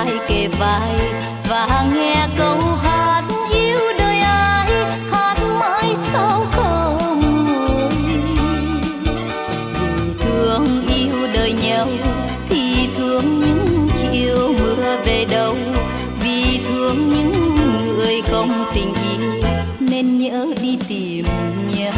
vai kề vai và nghe câu hát yêu đời ai, hát mãi sao không nguôi. Vì thương yêu đời nhau thì thương những chiều mưa về đâu, vì thương những người không tình yêu nên nhớ đi tìm nhau.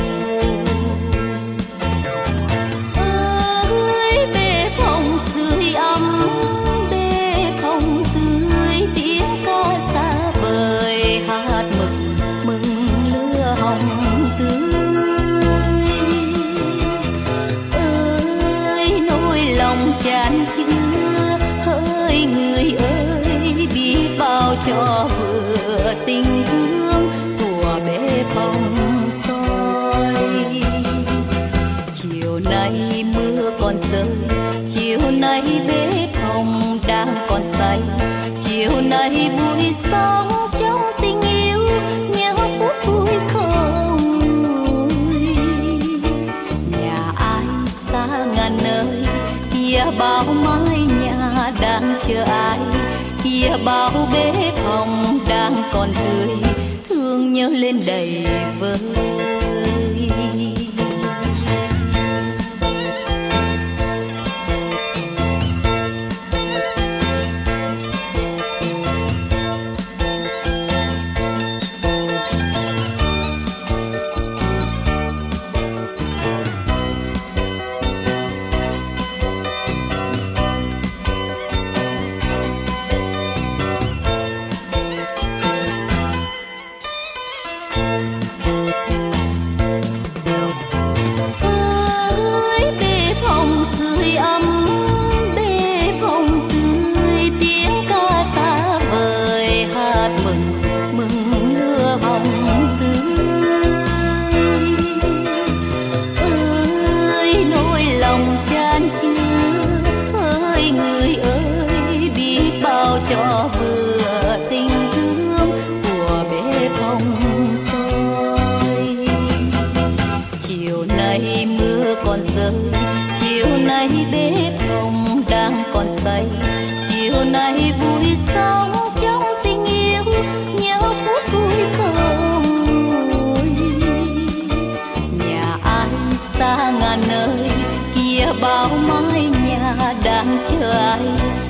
Ơi bể phòng sưởi ấm, bể phòng tươi tiếng ca xa vời, hát mừng mừng lửa hồng tươi. Ơi nỗi lòng chan chứa, hỡi người ơi biết bao cho vừa tình thương của bể phòng soi. Chiều nay mưa còn rơi, chiều nay bể phòng đang còn say, chiều nay vui sống trong tình yêu, nhớ phút vui không nguôi. Nhà ai xa ngàn nơi, kia bao mái nhà đang chờ ai, kia bao bể phòng đang còn tươi, thương nhớ lên đầy vơi. Cho vừa tình thương của bể phòng soi. Chiều nay mưa còn rơi, chiều nay bể phòng đang còn say, chiều nay vui sống trong tình yêu, nhớ phút vui không nguôi. Nhà ai xa ngàn nơi, kia bao mái nhà đang chờ ai,